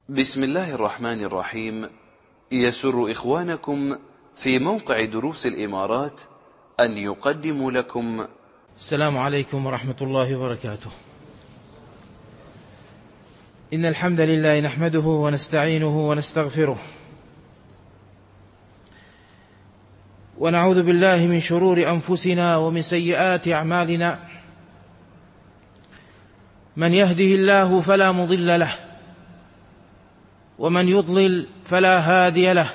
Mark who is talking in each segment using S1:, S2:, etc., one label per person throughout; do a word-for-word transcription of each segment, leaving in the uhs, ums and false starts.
S1: بسم الله الرحمن الرحيم. يسر إخوانكم في موقع دروس الإمارات أن يقدموا لكم
S2: السلام عليكم ورحمة الله وبركاته. إن الحمد لله نحمده ونستعينه ونستغفره، ونعوذ بالله من شرور أنفسنا ومن سيئات أعمالنا. من يهده الله فلا مضل له، ومن يضلل فلا هادي له،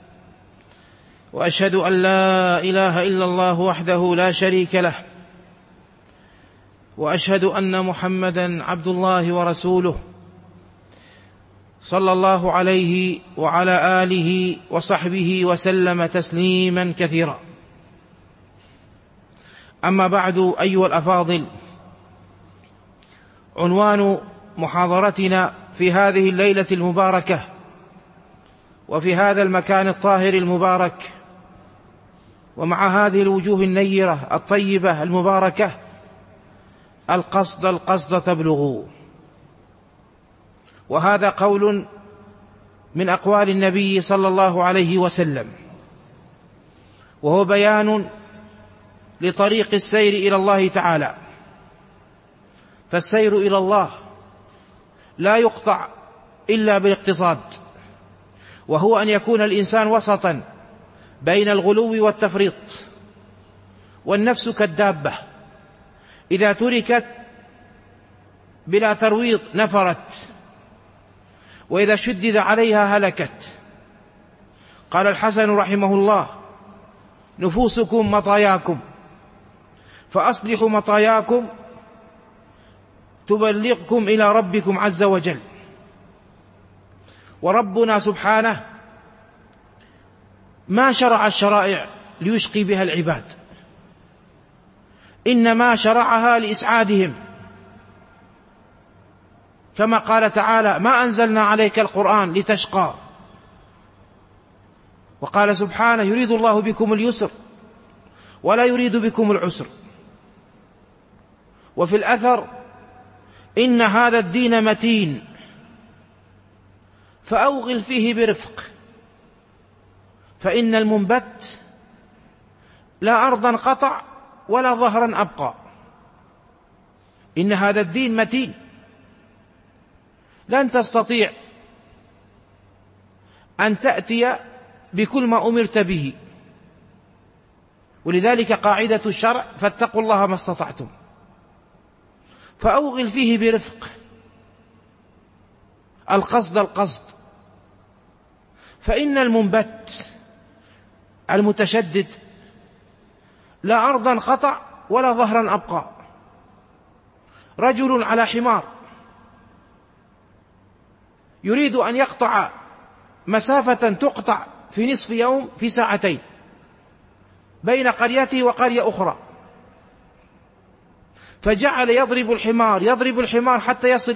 S2: وأشهد أن لا إله إلا الله وحده لا شريك له، وأشهد أن محمدا عبد الله ورسوله صلى الله عليه وعلى آله وصحبه وسلم تسليما كثيرا. أما بعد، أيها الأفاضل، عنوان محاضرتنا في هذه الليلة المباركة وفي هذا المكان الطاهر المبارك ومع هذه الوجوه النيرة الطيبة المباركة: القصد القصد تبلغوا. وهذا قول من أقوال النبي صلى الله عليه وسلم، وهو بيان لطريق السير إلى الله تعالى. فالسير إلى الله لا يقطع إلا بالاقتصاد، وهو أن يكون الإنسان وسطا بين الغلو والتفريط. والنفس كالدابة، إذا تركت بلا ترويض نفرت، وإذا شدد عليها هلكت. قال الحسن رحمه الله: نفوسكم مطاياكم، فأصلحوا مطاياكم تبلغكم إلى ربكم عز وجل. وربنا سبحانه ما شرع الشرائع ليشقي بها العباد، إنما شرعها لإسعادهم، كما قال تعالى: ما أنزلنا عليك القرآن لتشقى. وقال سبحانه: يريد الله بكم اليسر ولا يريد بكم العسر. وفي الأثر: إن هذا الدين متين فأوغل فيه برفق، فإن المنبت لا أرضا قطع ولا ظهرا أبقى. إن هذا الدين متين، لن تستطيع أن تأتي بكل ما أمرت به. ولذلك قاعدة الشرع: فاتقوا الله ما استطعتم. فأوغل فيه برفق، القصد القصد. فإن المنبت المتشدد لا أرضا قطع ولا ظهرا أبقى. رجل على حمار يريد أن يقطع مسافة تقطع في نصف يوم في ساعتين بين قريته وقرية أخرى، فجعل يضرب الحمار يضرب الحمار حتى يصل.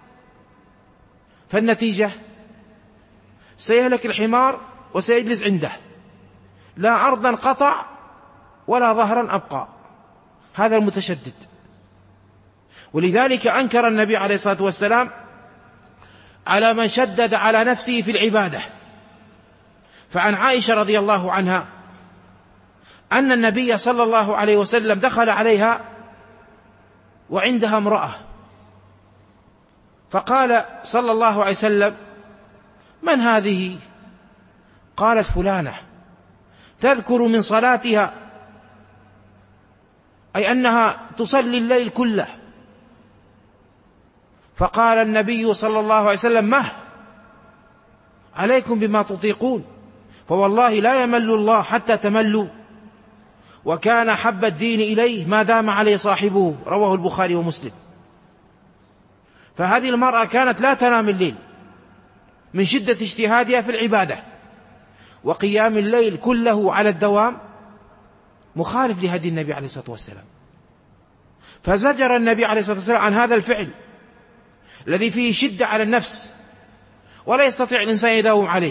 S2: فالنتيجة: سيهلك الحمار وسيجلس عنده، لا أرضا قطع ولا ظهرا أبقى. هذا المتشدد. ولذلك أنكر النبي عليه الصلاة والسلام على من شدد على نفسه في العبادة. فعن عائشة رضي الله عنها أن النبي صلى الله عليه وسلم دخل عليها وعندها امرأة، فقال صلى الله عليه وسلم: من هذه؟ قالت: فلانة، تذكر من صلاتها، أي أنها تصلي الليل كله. فقال النبي صلى الله عليه وسلم: مه عليكم بما تطيقون، فوالله لا يمل الله حتى تملوا، وكان حب الدين إليه ما دام عليه صاحبه. رواه البخاري ومسلم. فهذه المرأة كانت لا تنام الليل من شدة اجتهادها في العبادة، وقيام الليل كله على الدوام مخالف لهدي النبي عليه الصلاة والسلام. فزجر النبي عليه الصلاة والسلام عن هذا الفعل الذي فيه شدة على النفس ولا يستطيع الإنسان يداوم عليه.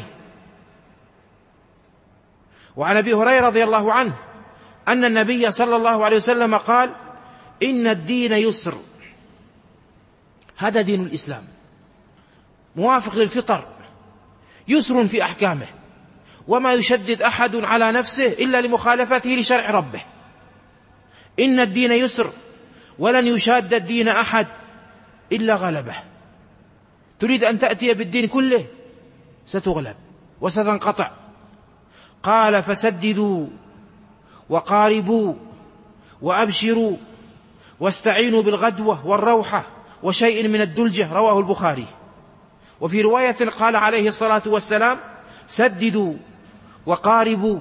S2: وعن أبي هريرة رضي الله عنه أن النبي صلى الله عليه وسلم قال: إن الدين يسر. هذا دين الإسلام، موافق للفطر، يسر في أحكامه، وما يشدد أحد على نفسه إلا لمخالفته لشرع ربه. إن الدين يسر ولن يشاد الدين أحد إلا غلبه. تريد أن تأتي بالدين كله ستغلب وستنقطع. قال فسددوا وقاربوا وأبشروا واستعينوا بالغدوة والروحة وشيء من الدلجة، رواه البخاري. وفي رواية قال عليه الصلاة والسلام سددوا وقاربوا،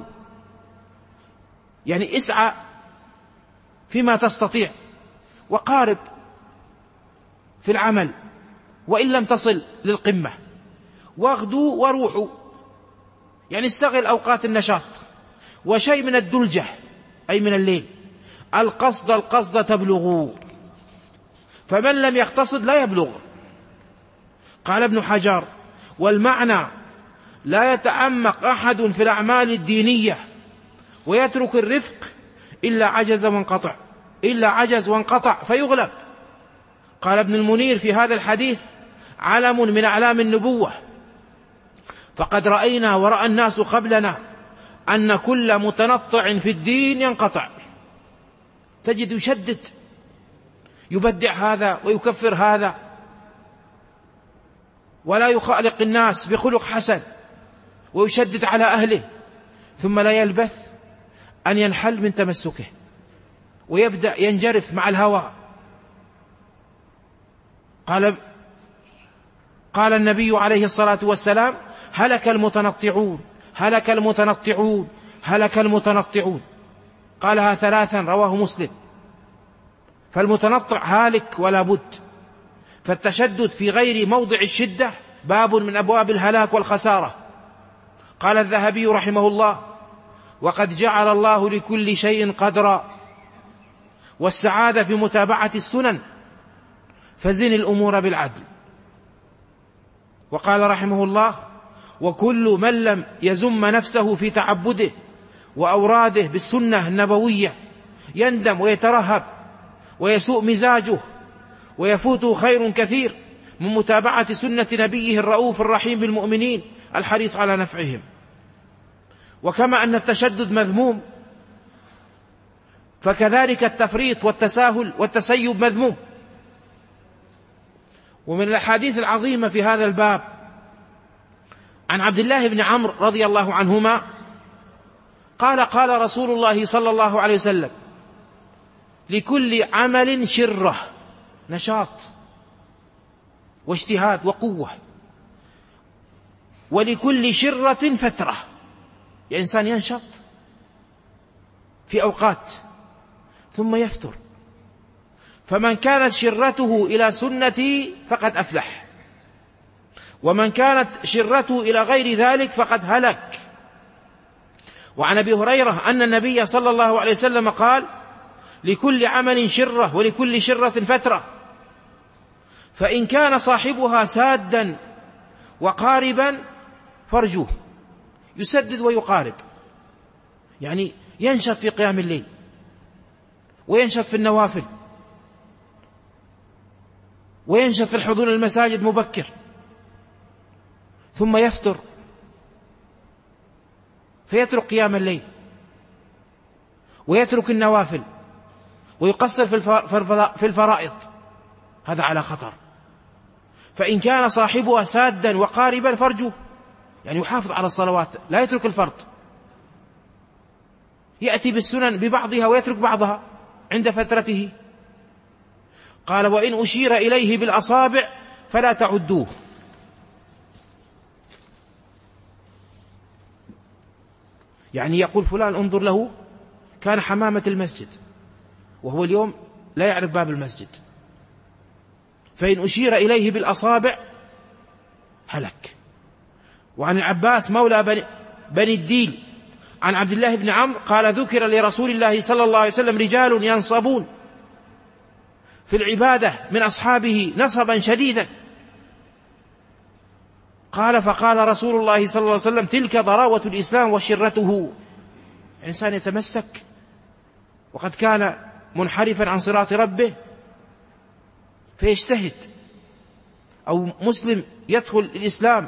S2: يعني اسعى فيما تستطيع، وقارب في العمل وإن لم تصل للقمة، واغدوا وروحوا، يعني استغل أوقات النشاط، وشيء من الدلجة أي من الليل. القصد القصد تبلغوا، فمن لم يقتصد لا يبلغ. قال ابن حجر والمعنى لا يتعمق أحد في الأعمال الدينية ويترك الرفق إلا عجز وانقطع إلا عجز وانقطع فيغلب. قال ابن المنير في هذا الحديث علم من أعلام النبوة، فقد رأينا ورأى الناس قبلنا أن كل متنطع في الدين ينقطع. تجد يشدد، يبدع هذا ويكفر هذا، ولا يخالق الناس بخلق حسن، ويشدد على أهله، ثم لا يلبث أن ينحل من تمسكه ويبدأ ينجرف مع الهوى. قال قال النبي عليه الصلاة والسلام هلك المتنطعون هلك المتنطعون هلك المتنطعون، قالها ثلاثا، رواه مسلم. فالمتنطع هالك ولا بد. فالتشدد في غير موضع الشدة باب من أبواب الهلاك والخسارة. قال الذهبي رحمه الله وقد جعل الله لكل شيء قدرا، والسعادة في متابعة السنن، فزن الأمور بالعدل. وقال رحمه الله وكل من لم يزم نفسه في تعبده وأوراده بالسنة النبوية يندم ويترهب ويسوء مزاجه، ويفوته خير كثير من متابعة سنة نبيه الرؤوف الرحيم بالمؤمنين الحريص على نفعهم. وكما أن التشدد مذموم، فكذلك التفريط والتساهل والتسيب مذموم. ومن الأحاديث العظيمة في هذا الباب عن عبد الله بن عمرو رضي الله عنهما قال قال رسول الله صلى الله عليه وسلم لكل عمل شرة، نشاط واجتهاد وقوة، ولكل شرة فترة، يعني إنسان ينشط في أوقات ثم يفتر. فمن كانت شرته إلى سنتي فقد أفلح، ومن كانت شرته إلى غير ذلك فقد هلك. وعن أبي هريرة أن النبي صلى الله عليه وسلم قال لكل عمل شرة ولكل شرة فترة، فإن كان صاحبها سادا وقاربا فارجوه. يسدد ويقارب، يعني ينشط في قيام الليل وينشط في النوافل وينشط في الحضور المساجد مبكر، ثم يفتر فيترك قيام الليل ويترك النوافل ويقصر في الفرائض، هذا على خطر. فإن كان صاحبها سادا وقاربا فارجوه، يعني يحافظ على الصلوات لا يترك الفرض، يأتي بالسنن ببعضها ويترك بعضها عند فترته. قال وإن أشير إليه بالأصابع فلا تعدوه، يعني يقول فلان انظر له كان حمامة المسجد، وهو اليوم لا يعرف باب المسجد. فإن أشير إليه بالأصابع هلك. وعن العباس مولى بني, بني الديل عن عبد الله بن عمرو قال ذكر لرسول الله صلى الله عليه وسلم رجال ينصبون في العبادة من أصحابه نصبا شديدا. قال فقال رسول الله صلى الله عليه وسلم تلك ضراوة الإسلام وشرته، إنسان يتمسك وقد كان منحرفا عن صراط ربه فيجتهد أو مسلم يدخل الإسلام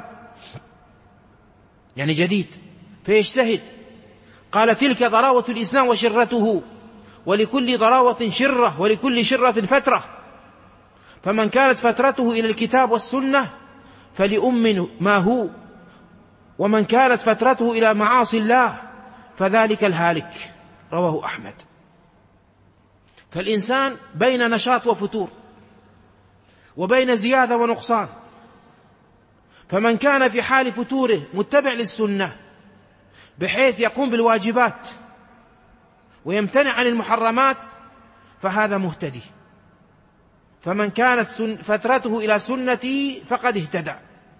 S2: يعني جديد فيجتهد، قال تلك ضراوة الإسلام وشرته، ولكل ضراوة شرة ولكل شرة فترة، فمن كانت فترته إلى الكتاب والسنة فلأم ما هو، ومن كانت فترته إلى معاصي الله فذلك الهالك. رواه أحمد. فالإنسان بين نشاط وفتور، وبين زيادة ونقصان، فمن كان في حال فتوره متبع للسنة بحيث يقوم بالواجبات ويمتنع عن المحرمات فهذا مهتدي، فمن كانت فترته إلى سنتي فقد اهتدى.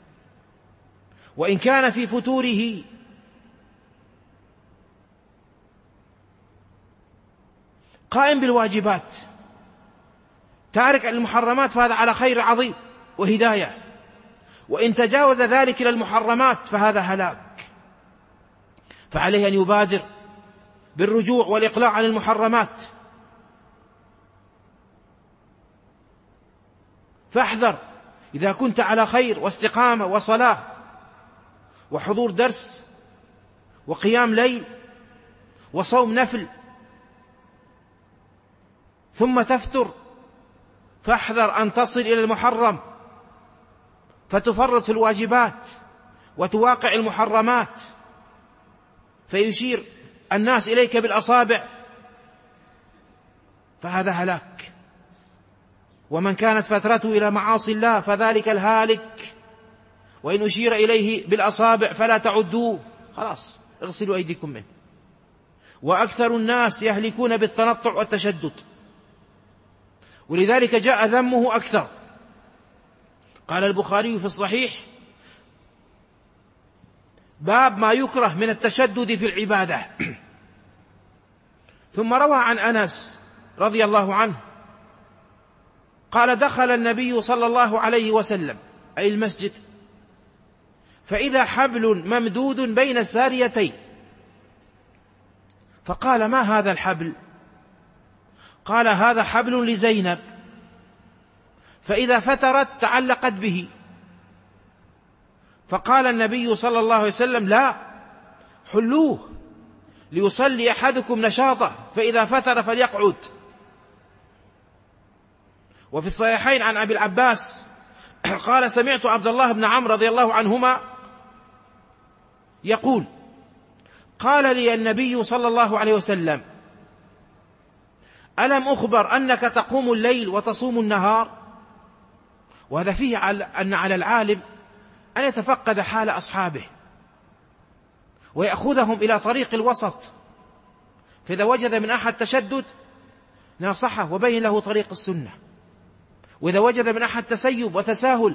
S2: وإن كان في فتوره قائم بالواجبات تارك المحرمات فهذا على خير عظيم وهداية، وإن تجاوز ذلك إلى المحرمات فهذا هلاك. فعليه أن يبادر بالرجوع والإقلاع عن المحرمات. فاحذر إذا كنت على خير واستقامة وصلاة وحضور درس وقيام ليل وصوم نفل ثم تفتر، فاحذر أن تصل إلى المحرم فتفرط في الواجبات وتواقع المحرمات فيشير الناس إليك بالأصابع، فهذا هلاك. ومن كانت فترته إلى معاصي الله فذلك الهالك، وإن أشير إليه بالأصابع فلا تعدوه، خلاص اغسلوا أيديكم منه. وأكثر الناس يهلكون بالتنطع والتشدد، ولذلك جاء ذمه أكثر. قال البخاري في الصحيح: باب ما يكره من التشدد في العبادة. ثم روى عن أنس رضي الله عنه قال: دخل النبي صلى الله عليه وسلم أي المسجد فإذا حبل ممدود بين الساريتين، فقال: ما هذا الحبل؟ قال: هذا حبل لزينب، فإذا فترت تعلقت به. فقال النبي صلى الله عليه وسلم: لا، حلوه ليصلي أحدكم نشاطه، فإذا فتر فليقعد. وفي الصحيحين عن أبي العباس قال: سمعت عبد الله بن عمرو رضي الله عنهما يقول: قال لي النبي صلى الله عليه وسلم: ألم أخبر أنك تقوم الليل وتصوم النهار؟ وهذا فيه أن على العالم أن يتفقد حال أصحابه ويأخذهم إلى طريق الوسط، فإذا وجد من أحد تشدد ناصحه وبين له طريق السنة، وإذا وجد من أحد تسيب وتساهل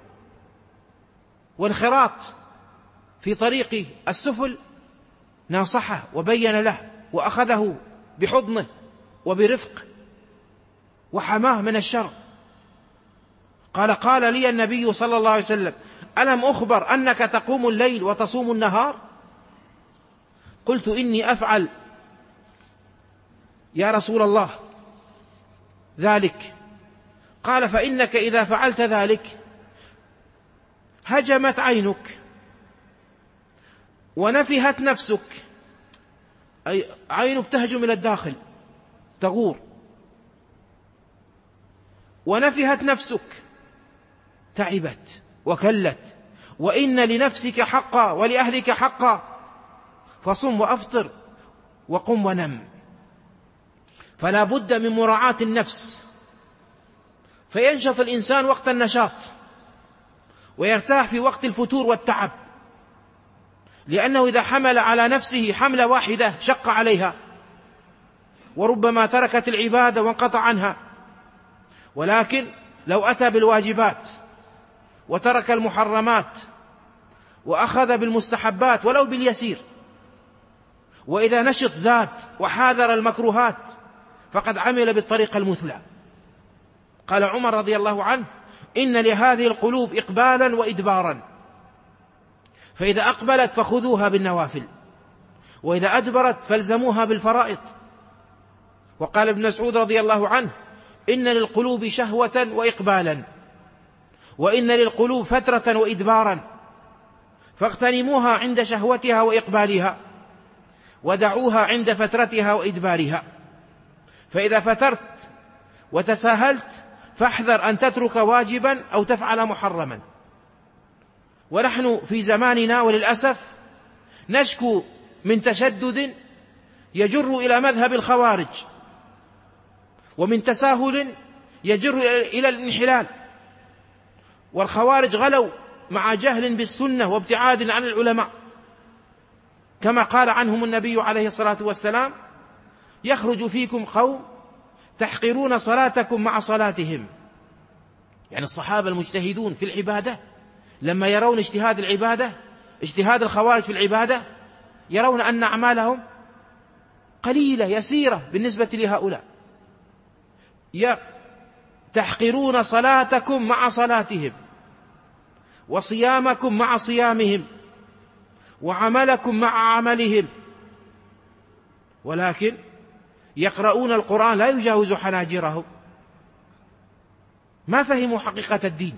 S2: وانخراط في طريق السفل ناصحه وبين له وأخذه بحضنه وبرفق وحماه من الشر. قال: قال لي النبي صلى الله عليه وسلم: ألم أخبر أنك تقوم الليل وتصوم النهار؟ قلت: إني أفعل يا رسول الله ذلك. قال: فإنك إذا فعلت ذلك هجمت عينك ونفهت نفسك، أي عينك تهجم إلى الداخل تغور، ونفهت نفسك تعبت وكلت، وإن لنفسك حقا ولأهلك حقا، فصم وأفطر وقم ونم. فلا بد من مراعاة النفس، فينشط الإنسان وقت النشاط ويرتاح في وقت الفتور والتعب، لأنه إذا حمل على نفسه حملة واحدة شق عليها، وربما تركت العبادة وانقطع عنها. ولكن لو أتى بالواجبات وترك المحرمات وأخذ بالمستحبات ولو باليسير، وإذا نشط زاد وحاذر المكروهات فقد عمل بالطريقة المثلى. قال عمر رضي الله عنه: إن لهذه القلوب إقبالا وإدبارا، فإذا أقبلت فخذوها بالنوافل، وإذا أدبرت فالزموها بالفرائض. وقال ابن مسعود رضي الله عنه: إن للقلوب شهوة وإقبالا، وإن للقلوب فترة وإدبارا، فاغتنموها عند شهوتها وإقبالها، ودعوها عند فترتها وإدبارها. فإذا فترت وتساهلت فاحذر أن تترك واجبا أو تفعل محرما. ونحن في زماننا وللأسف نشكو من تشدد يجر إلى مذهب الخوارج، ومن تساهل يجر إلى الانحلال. والخوارج غلوا مع جهل بالسنة وابتعاد عن العلماء، كما قال عنهم النبي عليه الصلاة والسلام: يخرج فيكم قوم تحقرون صلاتكم مع صلاتهم. يعني الصحابة المجتهدون في العبادة لما يرون اجتهاد العبادة اجتهاد الخوارج في العبادة يرون أن أعمالهم قليلة يسيرة بالنسبة لهؤلاء. تحقرون صلاتكم مع صلاتهم، وصيامكم مع صيامهم، وعملكم مع عملهم، ولكن يقرؤون القرآن لا يجاوز حناجرهم. ما فهموا حقيقة الدين،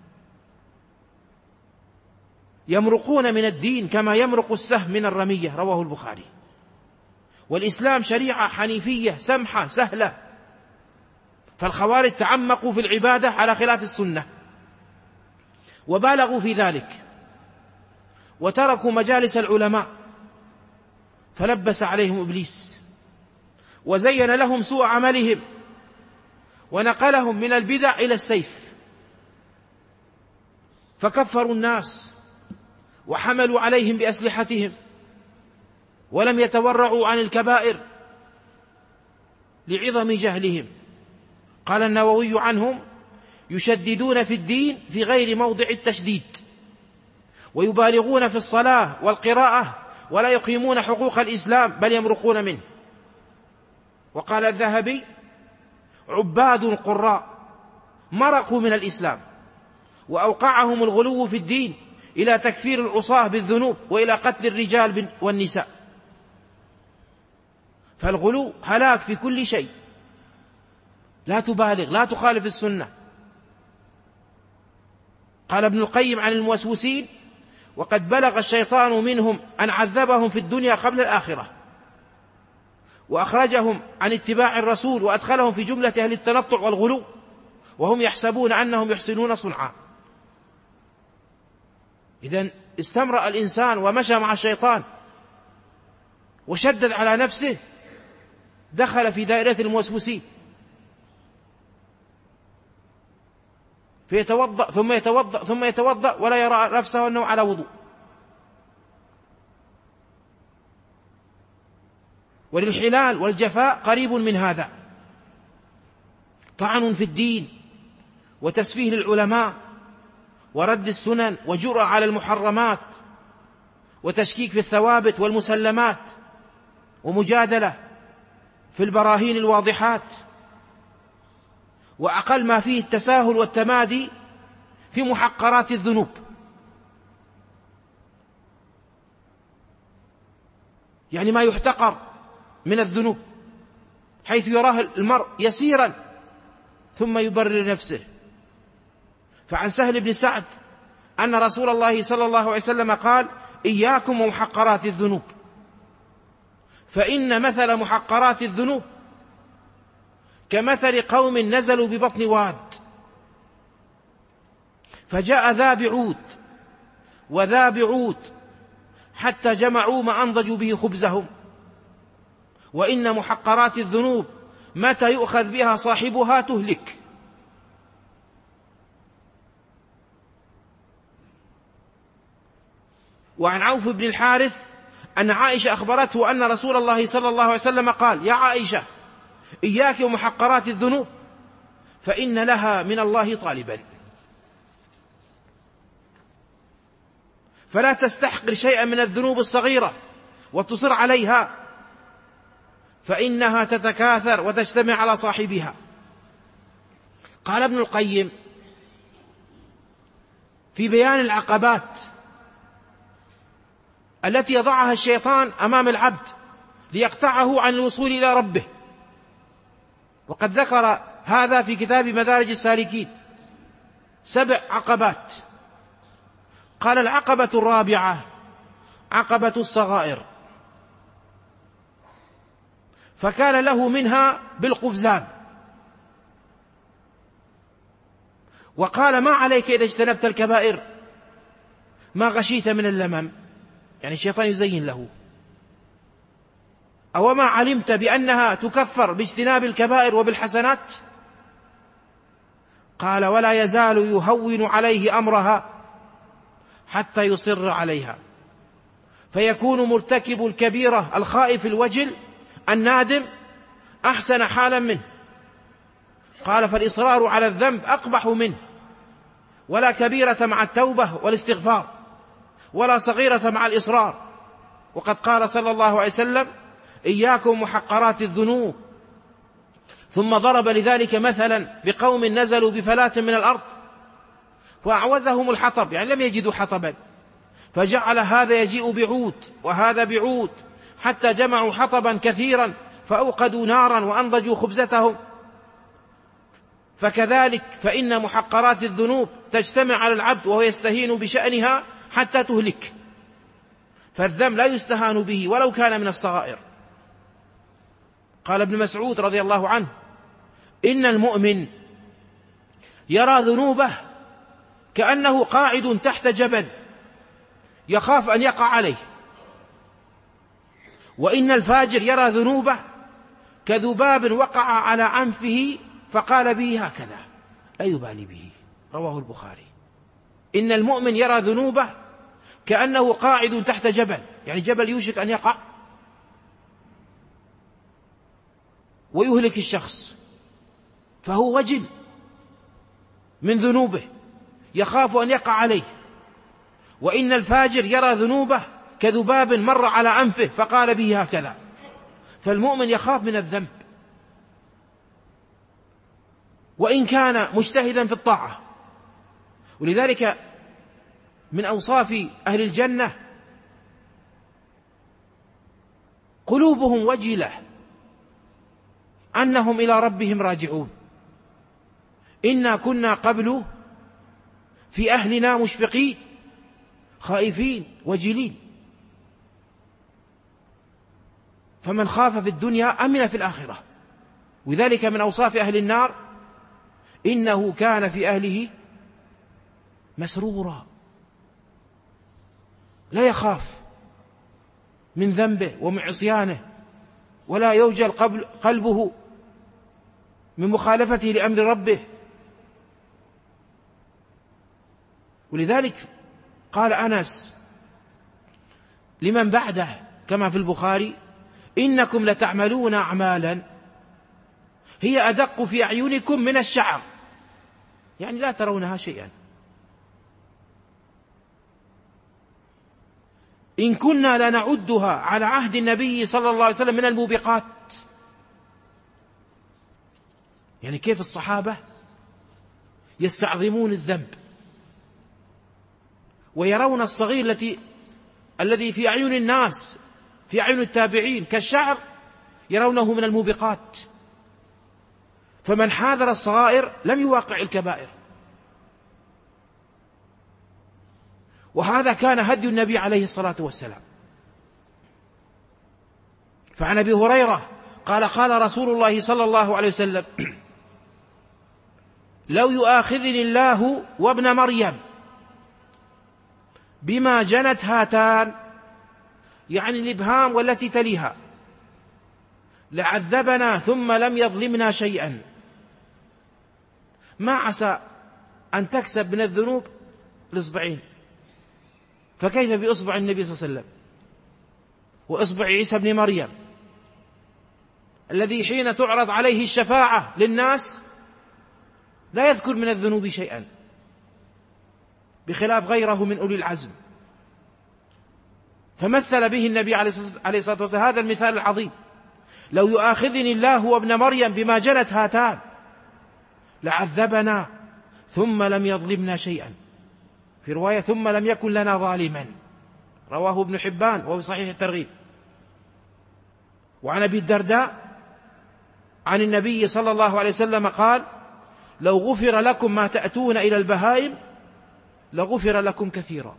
S2: يمرقون من الدين كما يمرق السهم من الرمية. رواه البخاري. والإسلام شريعة حنيفية سمحة سهلة، فالخوارج تعمقوا في العبادة على خلاف السنة وبالغوا في ذلك، وتركوا مجالس العلماء، فلبس عليهم إبليس وزين لهم سوء عملهم ونقلهم من البدع إلى السيف، فكفروا الناس وحملوا عليهم بأسلحتهم ولم يتورعوا عن الكبائر لعظم جهلهم. قال النووي عنهم: يشددون في الدين في غير موضع التشديد، ويبالغون في الصلاة والقراءة ولا يقيمون حقوق الإسلام بل يمرقون منه. وقال الذهبي: عباد قراء مرقوا من الإسلام، وأوقعهم الغلو في الدين إلى تكفير العصاة بالذنوب وإلى قتل الرجال والنساء. فالغلو هلاك في كل شيء، لا تبالغ، لا تخالف السنة. قال ابن القيم عن الموسوسين: وقد بلغ الشيطان منهم أن عذبهم في الدنيا قبل الآخرة، وأخرجهم عن اتباع الرسول، وأدخلهم في جملة أهل التنطع والغلو، وهم يحسبون أنهم يحسنون صنعا. إذن استمرأ الإنسان ومشى مع الشيطان وشدد على نفسه، دخل في دائرة الموسوسين، فيتوضأ ثم يتوضأ ثم يتوضأ ولا يرى نفسه أنه على وضوء. والانحلال والجفاء قريب من هذا، طعن في الدين وتسفيه للعلماء ورد السنن وجرأة على المحرمات وتشكيك في الثوابت والمسلمات ومجادلة في البراهين الواضحات، وأقل ما فيه التساهل والتمادي في محقرات الذنوب. يعني ما يحتقر من الذنوب حيث يراه المرء يسيرا ثم يبرر نفسه. فعن سهل بن سعد أن رسول الله صلى الله عليه وسلم قال: إياكم ومحقرات الذنوب، فإن مثل محقرات الذنوب كمثل قوم نزلوا ببطن واد، فجاء ذا بعود وذا بعود حتى جمعوا ما أنضجوا به خبزهم. وإن محقرات الذنوب متى يؤخذ بها صاحبها تهلك. وعن عوف بن الحارث أن عائشة أخبرته أن رسول الله صلى الله عليه وسلم قال: يا عائشة إياك ومحقرات الذنوب فإن لها من الله طالبا. فلا تستحقر شيئا من الذنوب الصغيرة وتصر عليها، فإنها تتكاثر وتجتمع على صاحبها. قال ابن القيم في بيان العقبات التي يضعها الشيطان أمام العبد ليقطعه عن الوصول إلى ربه، وقد ذكر هذا في كتاب مدارج السالكين، سبع عقبات. قال العقبة الرابعة عقبة الصغائر، فكان له منها بالقفزان. وقال ما عليك إذا اجتنبت الكبائر ما غشيت من اللمم، يعني الشيطان يزين له، أو ما علمت بأنها تكفر باجتناب الكبائر وبالحسنات؟ قال ولا يزال يهون عليه أمرها حتى يصر عليها، فيكون مرتكب الكبيرة الخائف الوجل النادم أحسن حالا منه. قال فالإصرار على الذنب أقبح منه، ولا كبيرة مع التوبة والاستغفار، ولا صغيرة مع الإصرار. وقد قال صلى الله عليه وسلم إياكم محقرات الذنوب، ثم ضرب لذلك مثلا بقوم نزلوا بفلاة من الأرض وأعوزهم الحطب، يعني لم يجدوا حطبا، فجعل هذا يجيء بعود وهذا بعود حتى جمعوا حطبا كثيرا فأوقدوا نارا وأنضجوا خبزتهم. فكذلك فإن محقرات الذنوب تجتمع على العبد وهو يستهين بشأنها حتى تهلك، فالذنب لا يستهان به ولو كان من الصغائر. قال ابن مسعود رضي الله عنه إن المؤمن يرى ذنوبه كأنه قاعد تحت جبل يخاف أن يقع عليه، وإن الفاجر يرى ذنوبه كذباب وقع على أنفه فقال به هكذا لا يبالي به. رواه البخاري. إن المؤمن يرى ذنوبه كأنه قاعد تحت جبل، يعني جبل يوشك أن يقع ويهلك الشخص، فهو وجل من ذنوبه يخاف أن يقع عليه. وإن الفاجر يرى ذنوبه كذباب مر على أنفه فقال به هكذا. فالمؤمن يخاف من الذنب وإن كان مجتهدا في الطاعة. ولذلك من أوصاف أهل الجنة قلوبهم وجلة أنهم إلى ربهم راجعون. إنا كنا قبل في أهلنا مشفقين خائفين وجلين. فمن خاف في الدنيا أمن في الآخرة. وذلك من أوصاف أهل النار إنه كان في أهله مسرورا، لا يخاف من ذنبه ومن عصيانه، ولا يوجل قلبه من مخالفته لأمر ربه. ولذلك قال أنس لمن بعده كما في البخاري إنكم لتعملون أعمالا هي أدق في أعينكم من الشعر، يعني لا ترونها شيئا. إن كنا لنعدها على عهد النبي صلى الله عليه وسلم من الموبقات. يعني كيف الصحابة يستعظمون الذنب ويرون الصغير التي الذي في أعين الناس في أعين التابعين كالشعر يرونه من الموبقات. فمن حاذر الصغائر لم يواقع الكبائر. وهذا كان هدي النبي عليه الصلاة والسلام. فعن أبي هريرة قال قال رسول الله صلى الله عليه وسلم لو يؤاخذني الله وابن مريم بما جنت هاتان، يعني الإبهام والتي تليها، لعذبنا ثم لم يظلمنا شيئا. ما عسى أن تكسب من الذنوب الإصبعين، فكيف بإصبع النبي صلى الله عليه وسلم وإصبع عيسى بن مريم الذي حين تعرض عليه الشفاعة للناس لا يذكر من الذنوب شيئا، بخلاف غيره من أولي العزم. فمثل به النبي عليه الصلاة والسلام هذا المثال العظيم: لو يؤاخذني الله وابن مريم بما جنت هاتان لعذبنا ثم لم يظلمنا شيئا. في رواية ثم لم يكن لنا ظالما، رواه ابن حبان وهو صحيح الترغيب. وعن أبي الدرداء عن النبي صلى الله عليه وسلم قال: لو غفر لكم ما تأتون إلى البهائم لغفر لكم كثيرا.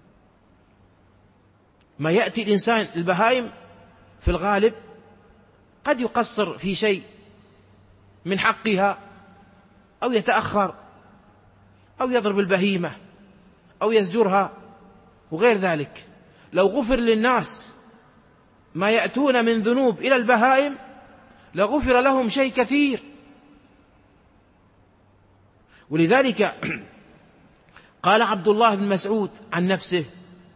S2: ما يأتي الإنسان البهائم في الغالب قد يقصر في شيء من حقها، أو يتأخر، أو يضرب البهيمة، أو يزجرها وغير ذلك. لو غفر للناس ما يأتون من ذنوب إلى البهائم لغفر لهم شيء كثير. ولذلك قال عبد الله بن مسعود عن نفسه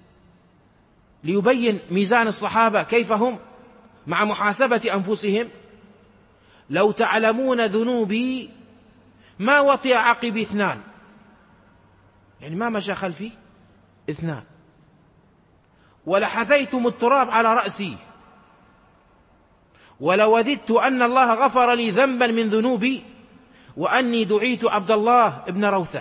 S2: ليبين ميزان الصحابة كيف هم مع محاسبة أنفسهم: لو تعلمون ذنوبي ما وطئ عقبي اثنان، يعني ما مشى خلفي اثنان، ولحثيتم التراب على رأسي، ولوددت أن الله غفر لي ذنبا من ذنوبي وأني دعيت عبد الله ابن روثة.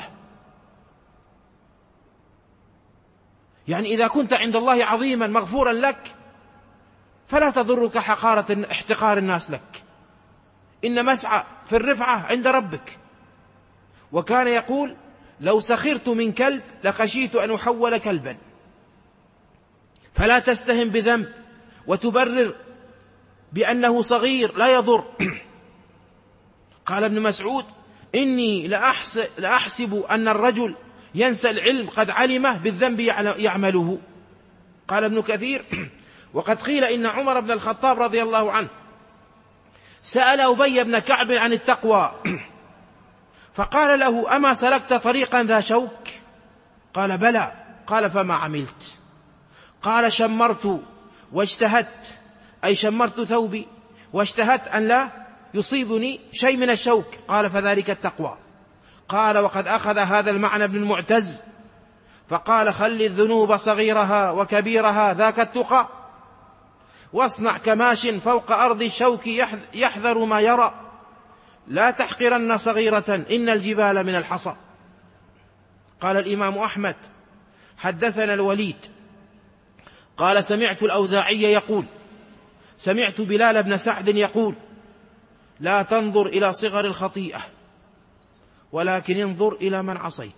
S2: يعني إذا كنت عند الله عظيما مغفورا لك فلا تضرك حقارة احتقار الناس لك، إنما اسعى في الرفعة عند ربك. وكان يقول: لو سخرت من كلب لخشيت أن أحول كلبا. فلا تستهن بذنب وتبرر بأنه صغير لا يضر. قال ابن مسعود: إني لأحسب أن الرجل ينسى العلم قد علمه بالذنب يعمله. قال ابن كثير: وقد قيل إن عمر بن الخطاب رضي الله عنه سأل أبي بن كعب عن التقوى فقال له: أما سلكت طريقا ذا شوك؟ قال: بلى. قال: فما عملت؟ قال: شمرت واجتهدت، أي شمرت ثوبي واجتهدت أن لا يصيبني شيء من الشوك. قال: فذلك التقوى. قال: وقد أخذ هذا المعنى ابن المعتز فقال: خل الذنوب صغيرها وكبيرها ذاك التقى، واصنع كماش فوق أرض الشوك يحذر ما يرى، لا تحقرن صغيرة إن الجبال من الحصى. قال الإمام أحمد: حدثنا الوليد قال: سمعت الأوزاعي يقول: سمعت بلال بن سعد يقول: لا تنظر إلى صغر الخطيئة ولكن انظر إلى من عصيت.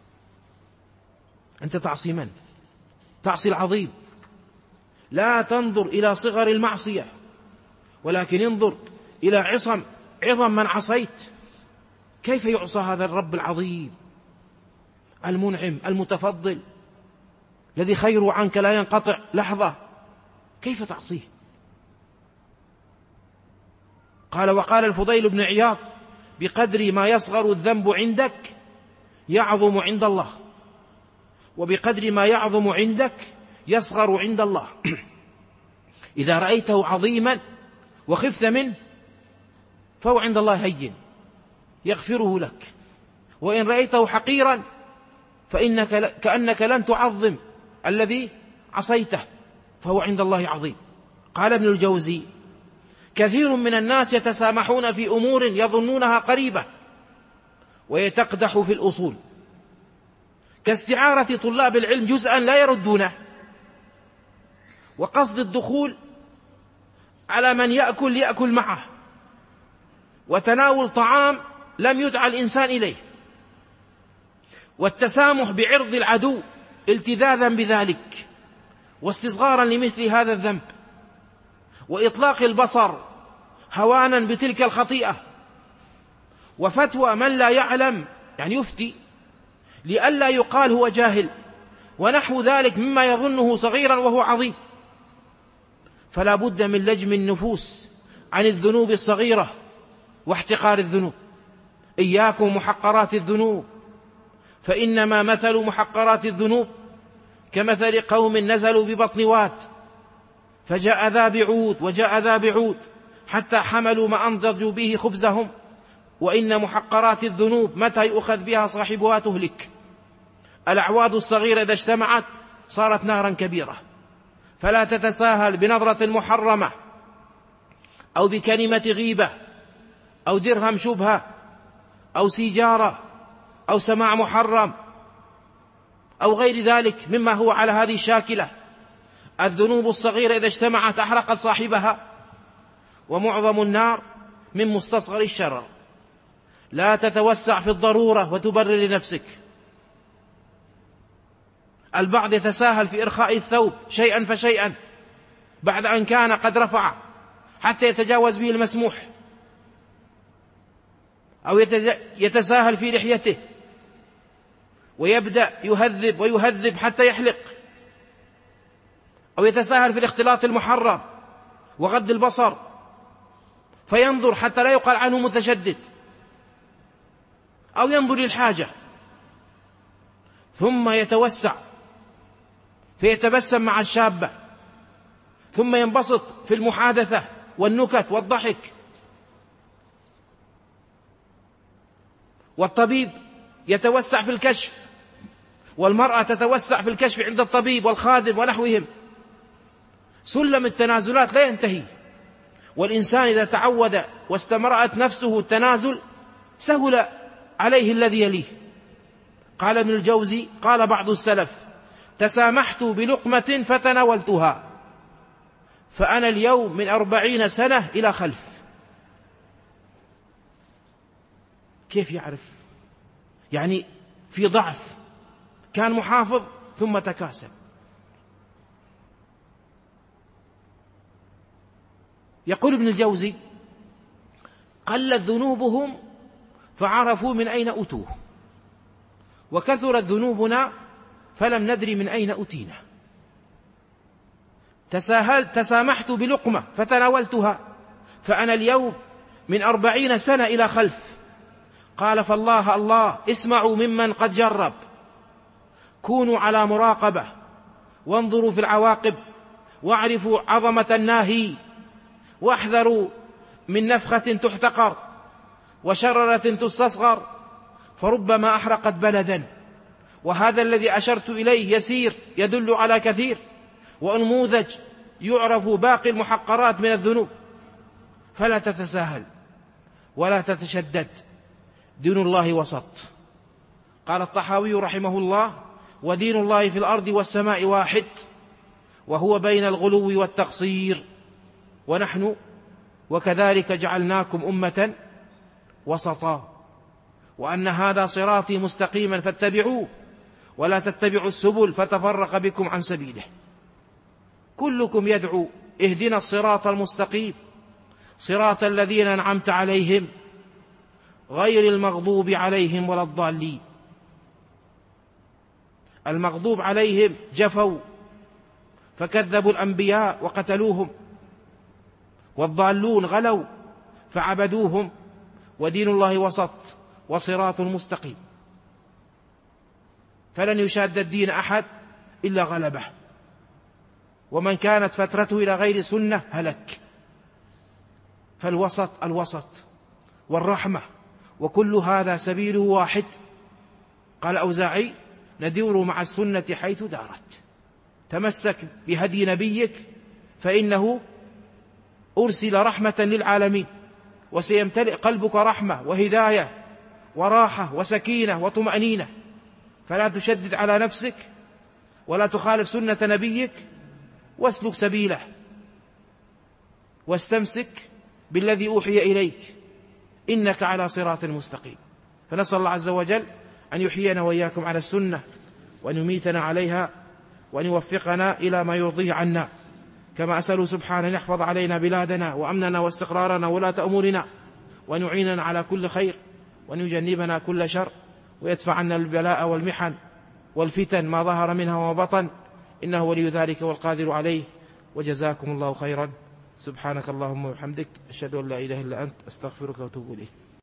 S2: أنت تعصي من؟ تعصي العظيم. لا تنظر إلى صغر المعصية ولكن انظر إلى عصم عظم من عصيت. كيف يعصى هذا الرب العظيم المنعم المتفضل الذي خيره عنك لا ينقطع لحظة؟ كيف تعصيه؟ قال: وقال الفضيل بن عياض: بقدر ما يصغر الذنب عندك يعظم عند الله، وبقدر ما يعظم عندك يصغر عند الله. إذا رأيته عظيما وخفت منه فهو عند الله هين يغفره لك، وإن رأيته حقيرا فإنك كأنك لن تعظم الذي عصيته فهو عند الله عظيم. قال ابن الجوزي: كثير من الناس يتسامحون في أمور يظنونها قريبة ويتقدح في الأصول، كاستعارة طلاب العلم جزءا لا يردونه، وقصد الدخول على من يأكل يأكل معه، وتناول طعام لم يدعى الإنسان إليه، والتسامح بعرض العدو التذاذا بذلك واستصغارا لمثل هذا الذنب، وإطلاق البصر هوانا بتلك الخطيئة، وفتوى من لا يعلم يعني يفتي لئلا يقال هو جاهل، ونحو ذلك مما يظنه صغيرا وهو عظيم. فلا بد من لجم النفوس عن الذنوب الصغيرة واحتقار الذنوب. إياكم محقرات الذنوب، فإنما مثل محقرات الذنوب كمثل قوم نزلوا ببطن واد فجاء ذا بعود وجاء ذا بعود حتى حملوا ما أنضجوا به خبزهم، وإن محقرات الذنوب متى يؤخذ بها صاحبها تهلك. الأعواد الصغيرة إذا اجتمعت صارت نارا كبيرة، فلا تتساهل بنظرة محرمة أو بكلمة غيبة أو درهم شبهة أو سيجارة أو سماع محرم أو غير ذلك مما هو على هذه الشاكلة. الذنوب الصغيرة إذا اجتمعت أحرقت صاحبها، ومعظم النار من مستصغر الشرر. لا تتوسع في الضرورة وتبرر لنفسك. البعض يتساهل في إرخاء الثوب شيئا فشيئا بعد أن كان قد رفع حتى يتجاوز به المسموح، أو يتساهل في لحيته ويبدأ يهذب ويهذب حتى يحلق، أو يتساهل في الاختلاط المحرم وغض البصر فينظر حتى لا يقال عنه متشدد، أو ينظر للحاجة، ثم يتوسع فيتبسم مع الشابة، ثم ينبسط في المحادثة والنكت والضحك. والطبيب يتوسع في الكشف، والمرأة تتوسع في الكشف عند الطبيب والخادم ونحوهم. سلم التنازلات لا ينتهي، والإنسان إذا تعود واستمرأت نفسه التنازل سهل عليه الذي يليه. قال ابن الجوزي قال بعض السلف: تسامحت بلقمة فتناولتها فأنا اليوم من أربعين سنة إلى خلف. كيف يعرف؟ يعني في ضعف، كان محافظ ثم تكاسل. يقول ابن الجوزي: قلت ذنوبهم فعرفوا من أين أتوه، وكثرت ذنوبنا فلم ندري من أين أتينا. تساهلت تسامحت بلقمة فتناولتها فأنا اليوم من أربعين سنة إلى خلف. قال: فالله الله اسمعوا ممن قد جرب، كونوا على مراقبة، وانظروا في العواقب، واعرفوا عظمة الناهي، واحذروا من نفخة تحتقر وشررة تستصغر، فربما أحرقت بلدا. وهذا الذي أشرت إليه يسير يدل على كثير، وأنموذج يعرف باقي المحقرات من الذنوب. فلا تتساهل ولا تتشدد، دين الله وسط. قال الطحاوي رحمه الله: ودين الله في الأرض والسماء واحد، وهو بين الغلو والتقصير. ونحن وكذلك جعلناكم أمة وسطا، وأن هذا صراطي مستقيما فاتبعوه ولا تتبعوا السبل فتفرق بكم عن سبيله. كلكم يدعو اهدنا الصراط المستقيم صراط الذين أنعمت عليهم غير المغضوب عليهم ولا الضالين. المغضوب عليهم جفوا فكذبوا الأنبياء وقتلوهم، والضالون غلوا فعبدوهم. ودين الله وسط وصراط مستقيم، فلن يشاد الدين أحد إلا غلبه، ومن كانت فترته إلى غير سنة هلك. فالوسط الوسط والرحمة، وكل هذا سبيله واحد. قال أوزاعي: ندور مع السنة حيث دارت. تمسك بهدي نبيك فإنه أرسل رحمة للعالمين، وسيمتلئ قلبك رحمة وهداية وراحة وسكينة وطمأنينة. فلا تشدد على نفسك ولا تخالف سنة نبيك، واسلك سبيله، واستمسك بالذي أوحي إليك، إنك على صراط مستقيم. فنسأل الله عز وجل أن يحيينا وإياكم على السنة، وأن يميتنا عليها، وأن يوفقنا إلى ما يرضيه عنا. كما أسأل سبحانه أن يحفظ علينا بلادنا وأمننا واستقرارنا ولاة أمورنا، وأن يعيننا على كل خير، وأن يجنبنا كل شر، ويدفع عنا البلاء والمحن والفتن ما ظهر منها وما بطن، إنه ولي ذلك والقادر عليه. وجزاكم الله خيرا. سبحانك اللهم وبحمدك، أشهد أن لا إله إلا أنت، أستغفرك وأتوب إليك.